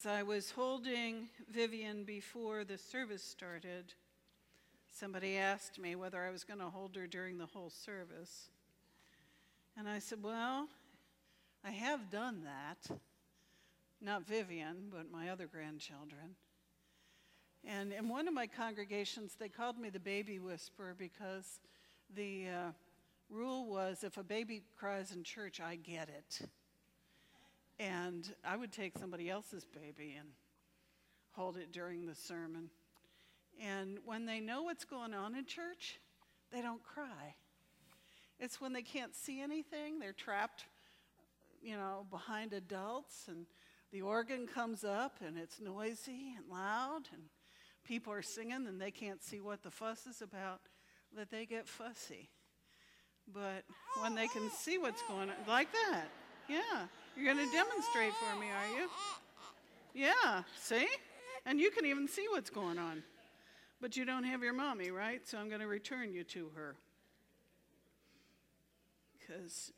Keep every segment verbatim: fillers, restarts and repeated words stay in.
As I was holding Vivian before the service started, somebody asked me whether I was going to hold her during the whole service. And I said, well, I have done that. Not Vivian, but my other grandchildren. And in one of my congregations, they called me the baby whisperer because the uh, rule was if a baby cries in church, I get it. And I would take somebody else's baby and hold it during the sermon. And when they know what's going on in church, they don't cry. It's when they can't see anything, they're trapped, you know, behind adults, and the organ comes up and it's noisy and loud, and people are singing and they can't see what the fuss is about, that they get fussy. But when they can see what's going on, like that, yeah. You're going to demonstrate for me, are you? Yeah, see? And you can even see what's going on. But you don't have your mommy, right? So I'm going to return you to her. Because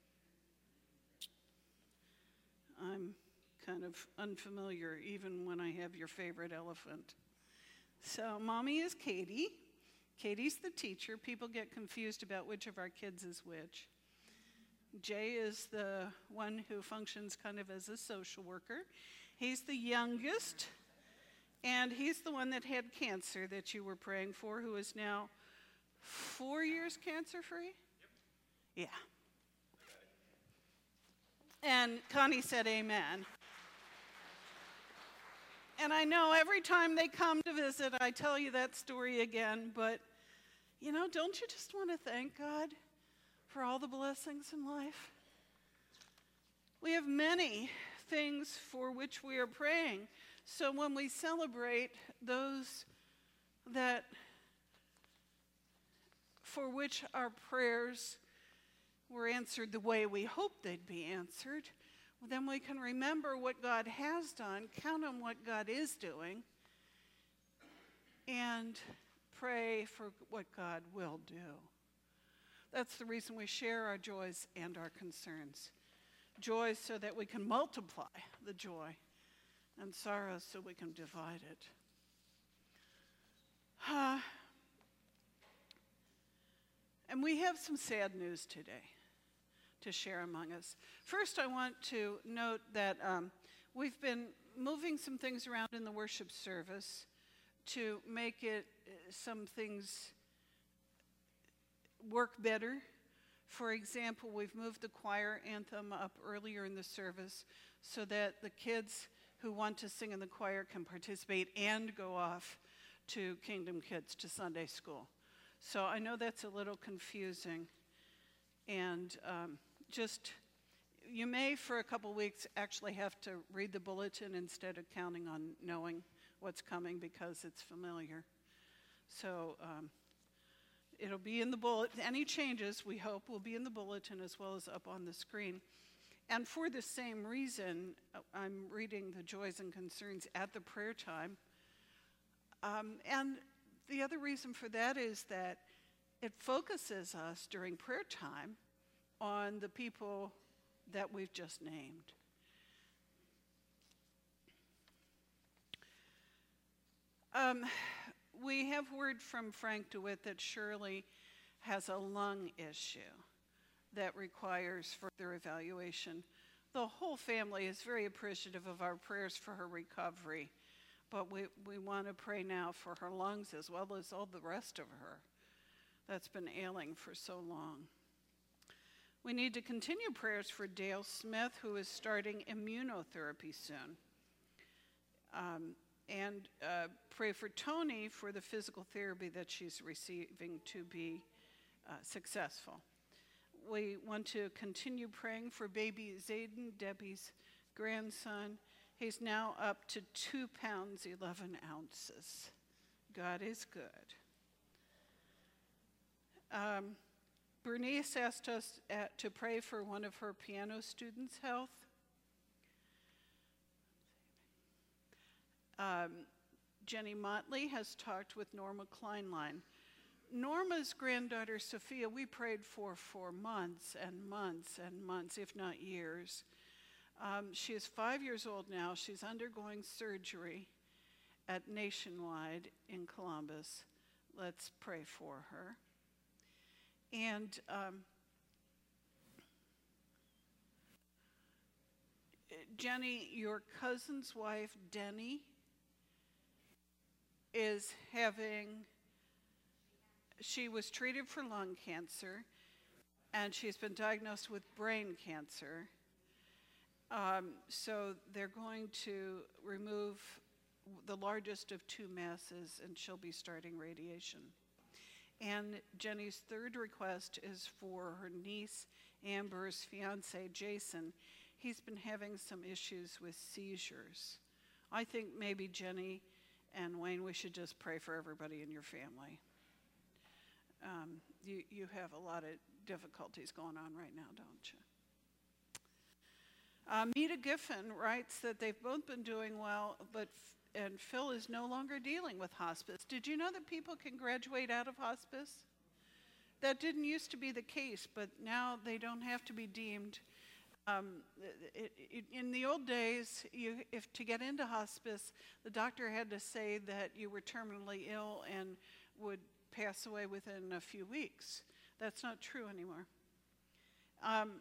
I'm kind of unfamiliar even when I have your favorite elephant. So mommy is Katie. Katie's the teacher. People get confused about which of our kids is which. Jay is the one who functions kind of as a social worker. He's the youngest, and he's the one that had cancer that you were praying for, who is now four years cancer-free? Yep. Yeah. And Connie said amen. And I know every time they come to visit, I tell you that story again, but, you know, don't you just want to thank God for all the blessings in life? We have many things for which we are praying. So when we celebrate those that for which our prayers were answered the way we hoped they'd be answered, then we can remember what God has done, count on what God is doing, and pray for what God will do. That's the reason we share our joys and our concerns. Joy so that we can multiply the joy, and sorrow so we can divide it. Uh, and we have some sad news today to share among us. First, I want to note that um, we've been moving some things around in the worship service to make it uh, some things work better. For example, we've moved the choir anthem up earlier in the service so that the kids who want to sing in the choir can participate and go off to Kingdom Kids, to Sunday school. So I know that's a little confusing. And um, just, you may for a couple weeks actually have to read the bulletin instead of counting on knowing what's coming because it's familiar. So, um, it'll be in the bulletin. Any changes, we hope, will be in the bulletin as well as up on the screen. And for the same reason, I'm reading the joys and concerns at the prayer time. Um, and the other reason for that is that it focuses us during prayer time on the people that we've just named. Um, We have word from Frank DeWitt that Shirley has a lung issue that requires further evaluation. The whole family is very appreciative of our prayers for her recovery, but we, we want to pray now for her lungs as well as all the rest of her that's been ailing for so long. We need to continue prayers for Dale Smith, who is starting immunotherapy soon. Um, And uh, pray for Tony for the physical therapy that she's receiving to be uh, successful. We want to continue praying for baby Zayden, Debbie's grandson. He's now up to two pounds, eleven ounces. God is good. Um, Bernice asked us at, to pray for one of her piano students' health. Um, Jenny Motley has talked with Norma Kleinlein. Norma's granddaughter, Sophia, we prayed for for months and months and months, if not years. Um, she is five years old now. She's undergoing surgery at Nationwide in Columbus. Let's pray for her. And um, Jenny, your cousin's wife, Denny, is having, she was treated for lung cancer, and she's been diagnosed with brain cancer. Um, so they're going to remove the largest of two masses, and she'll be starting radiation. And Jenny's third request is for her niece, Amber's fiance, Jason. He's been having some issues with seizures. I think maybe Jenny and Wayne, we should just pray for everybody in your family. Um, you, you have a lot of difficulties going on right now, don't you? Uh, Mita Giffen writes that they've both been doing well, but and Phil is no longer dealing with hospice. Did you know that people can graduate out of hospice? That didn't used to be the case, but now they don't have to be deemed. Um, it, it, in the old days, you, if to get into hospice, the doctor had to say that you were terminally ill and would pass away within a few weeks. That's not true anymore. Um,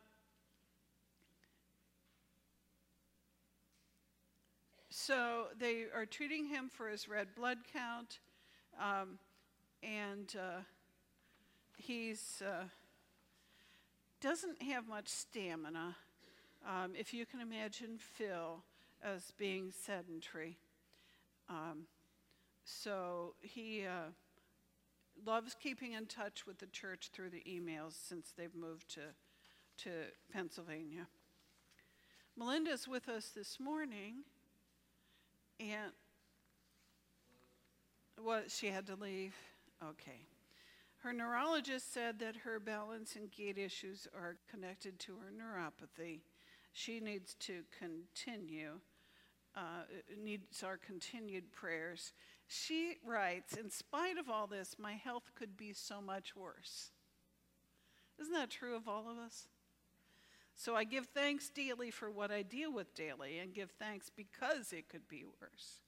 So they are treating him for his red blood count, um, and uh, he's uh, doesn't have much stamina. Um, if you can imagine Phil as being sedentary. Um, so he uh, loves keeping in touch with the church through the emails since they've moved to, to Pennsylvania. Melinda's with us this morning. And what, she had to leave? Okay. Her neurologist said that her balance and gait issues are connected to her neuropathy. She needs to continue, uh, needs our continued prayers. She writes, in spite of all this, my health could be so much worse. Isn't that true of all of us? So I give thanks daily for what I deal with daily, and give thanks because it could be worse.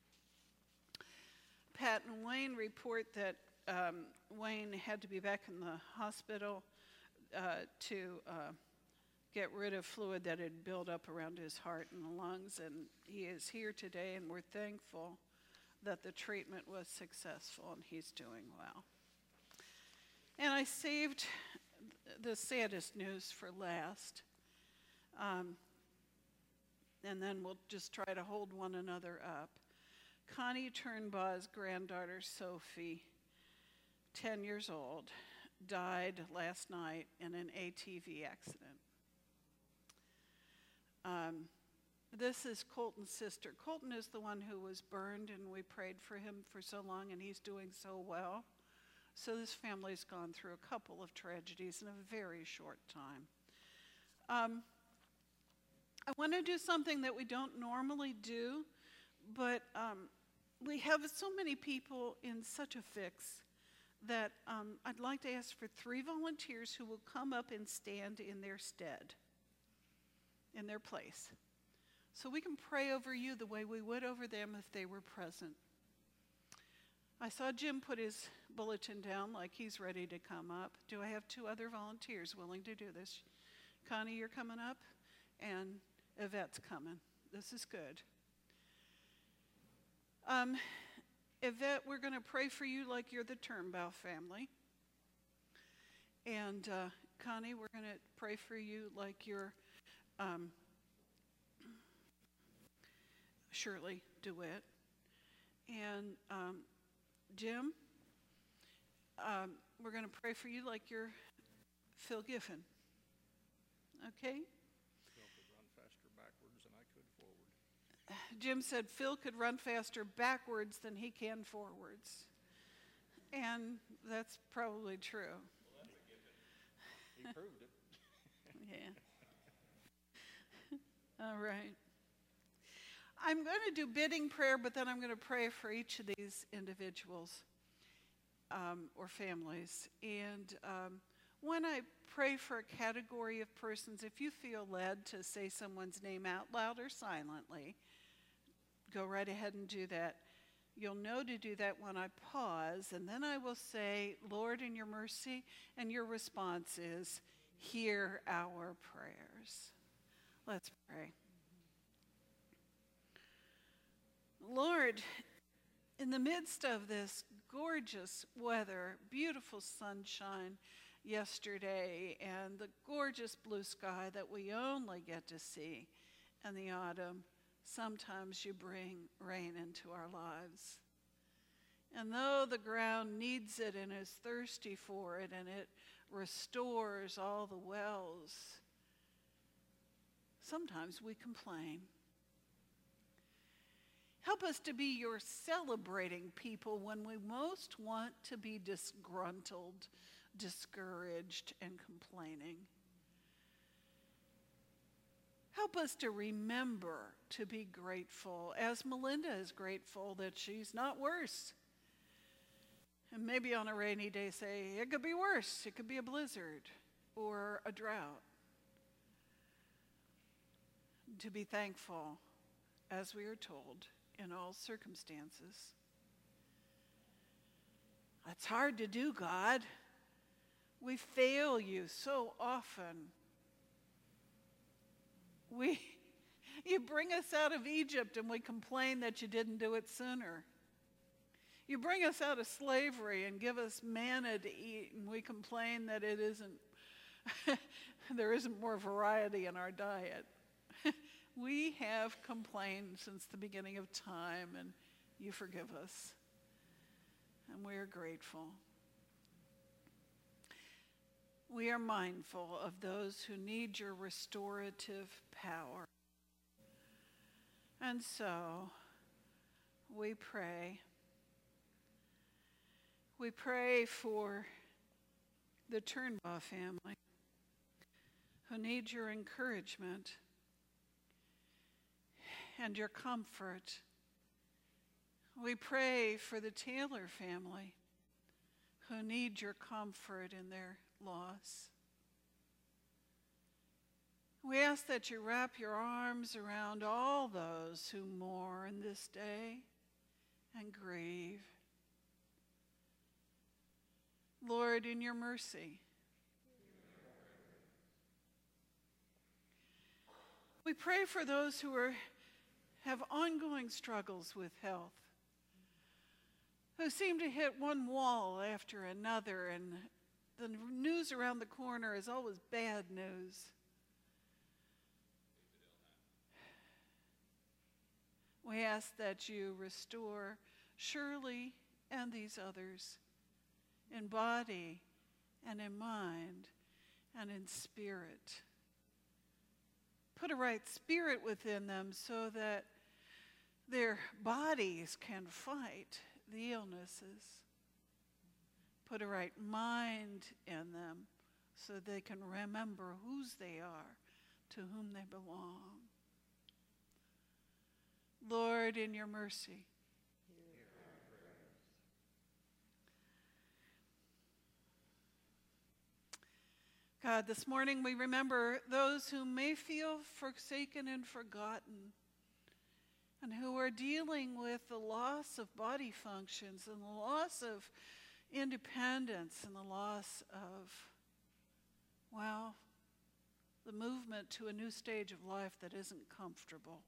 Pat and Wayne report that um, Wayne had to be back in the hospital uh, to uh, get rid of fluid that had built up around his heart and the lungs, and he is here today, and we're thankful that the treatment was successful, and he's doing well. And I saved the saddest news for last. Um, and then we'll just try to hold one another up. Connie Turnbaugh's granddaughter, Sophie, ten years old, died last night in an A T V accident. Um, this is Colton's sister. Colton is the one who was burned, and we prayed for him for so long, and he's doing so well. So this family's gone through a couple of tragedies in a very short time. Um, I want to do something that we don't normally do, but um, we have so many people in such a fix that um, I'd like to ask for three volunteers who will come up and stand in their stead, in their place. So we can pray over you the way we would over them if they were present. I saw Jim put his bulletin down like he's ready to come up. Do I have two other volunteers willing to do this? Connie, you're coming up, and Yvette's coming. This is good. Um, Yvette, we're going to pray for you like you're the Turnbow family. And uh, Connie, we're going to pray for you like you're um, Shirley DeWitt. And um, Jim, um, we're going to pray for you like you're Phil Giffen. Okay? Phil could run faster backwards than I could forward. Jim said Phil could run faster backwards than he can forwards. And that's probably true. Well, that's a given. He proved it. Yeah. All right. I'm going to do bidding prayer, but then I'm going to pray for each of these individuals um, or families. And um, When I pray for a category of persons, if you feel led to say someone's name out loud or silently, go right ahead and do that. You'll know to do that when I pause, and then I will say, Lord, in your mercy, and your response is, hear our prayers. Let's pray. Lord, in the midst of this gorgeous weather, beautiful sunshine yesterday, and the gorgeous blue sky that we only get to see in the autumn, sometimes you bring rain into our lives. And though the ground needs it and is thirsty for it, and it restores all the wells, sometimes we complain. Help us to be your celebrating people when we most want to be disgruntled, discouraged, and complaining. Help us to remember to be grateful, as Melinda is grateful that she's not worse. And maybe on a rainy day say, it could be worse. It could be a blizzard or a drought. To be thankful, as we are told, in all circumstances. That's hard to do, God. We fail you so often. We, you bring us out of Egypt and we complain that you didn't do it sooner. You bring us out of slavery and give us manna to eat, and we complain that it isn't, there isn't more variety in our diet. We have complained since the beginning of time, and you forgive us. And we are grateful. We are mindful of those who need your restorative power. And so, we pray. We pray for the Turnbaugh family who need your encouragement and your comfort. We pray for the Taylor family who need your comfort in their loss. We ask that you wrap your arms around all those who mourn this day and grieve. Lord, in your mercy, we pray for those who are, have ongoing struggles with health, who seem to hit one wall after another, and the news around the corner is always bad news. We ask that you restore Shirley and these others in body and in mind and in spirit. Put a right spirit within them so that their bodies can fight the illnesses. Put a right mind in them so they can remember whose they are, to whom they belong. Lord, in your mercy, God, this morning we remember those who may feel forsaken and forgotten, and who are dealing with the loss of body functions and the loss of independence and the loss of, well, the movement to a new stage of life that isn't comfortable.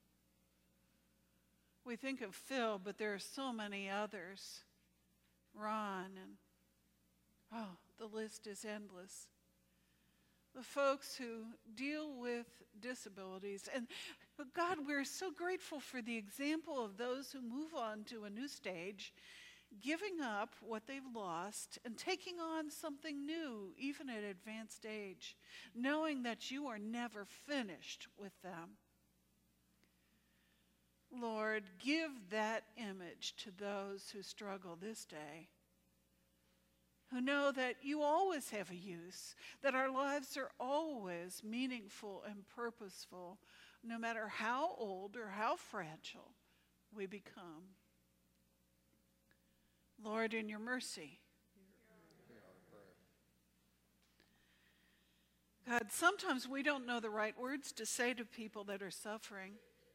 We think of Phil, but there are so many others. Ron, and oh, the list is endless. The folks who deal with disabilities. And God, we're so grateful for the example of those who move on to a new stage, giving up what they've lost and taking on something new, even at advanced age, knowing that you are never finished with them. Lord, give that image to those who struggle this day, who know that you always have a use, that our lives are always meaningful and purposeful, no matter how old or how fragile we become. Lord, in your mercy, God, sometimes we don't know the right words to say to people that are suffering.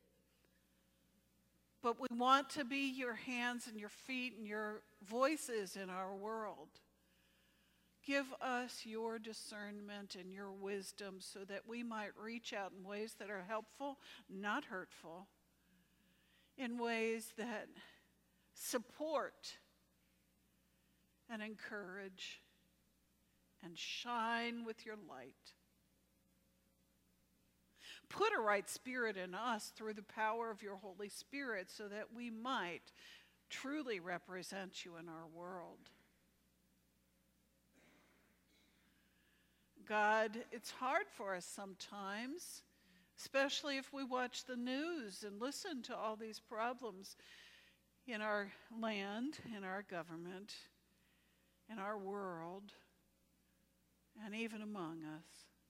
But we want to be your hands and your feet and your voices in our world. Give us your discernment and your wisdom so that we might reach out in ways that are helpful, not hurtful, in ways that support and encourage and shine with your light. Put a right spirit in us through the power of your Holy Spirit so that we might truly represent you in our world. God, it's hard for us sometimes, especially if we watch the news and listen to all these problems in our land, in our government, in our world, and even among us.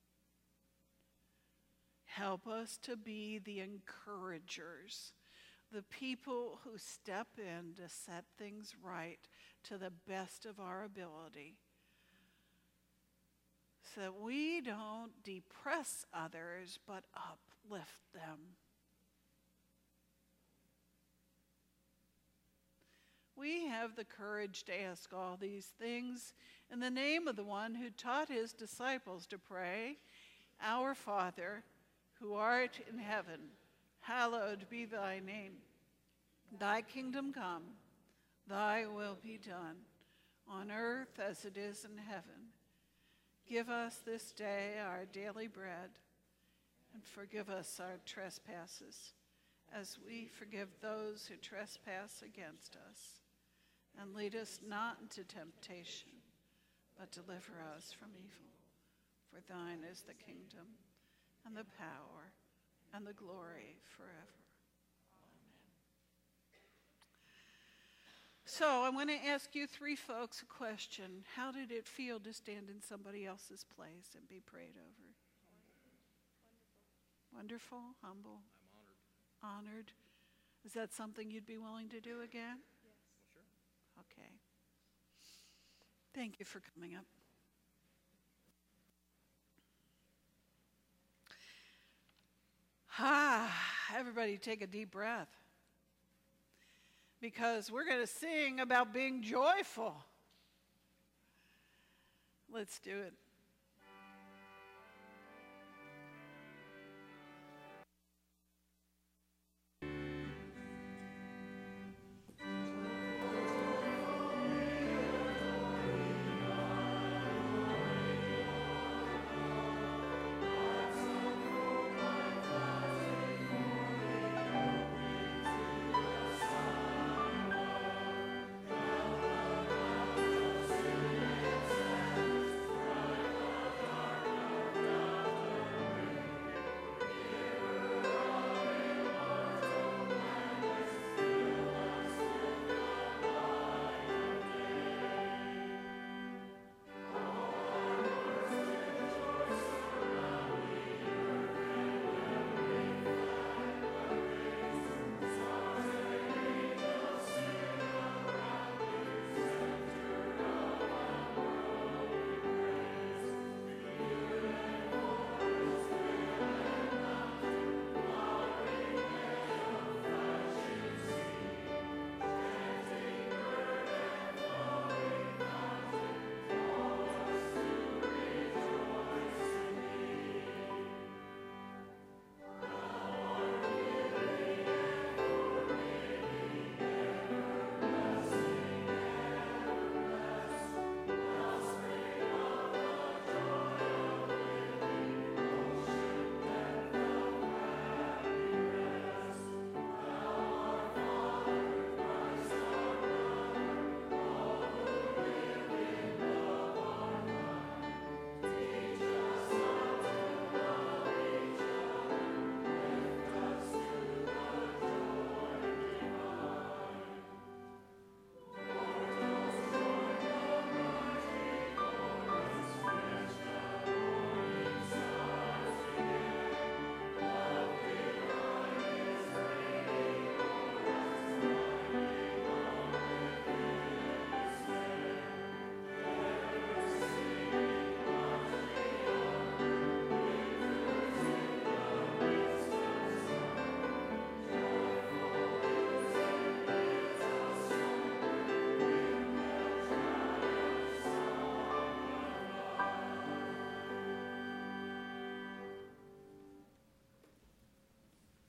Help us to be the encouragers, the people who step in to set things right to the best of our ability, so that we don't depress others, but uplift them. We have the courage to ask all these things in the name of the one who taught his disciples to pray, Our Father, who art in heaven, hallowed be thy name. Thy kingdom come, thy will be done, on earth as it is in heaven. Give us this day our daily bread, and forgive us our trespasses, as we forgive those who trespass against us. And lead us not into temptation, but deliver us from evil. For thine is the kingdom, and the power, and the glory forever. Amen. So I want to ask you three folks a question. How did it feel to stand in somebody else's place and be prayed over? Wonderful. Wonderful, humble. I'm honored. Honored. Is that something you'd be willing to do again? Yes. Well, sure. Okay. Thank you for coming up. Ah, everybody take a deep breath, because we're going to sing about being joyful. Let's do it.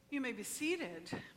You may be seated.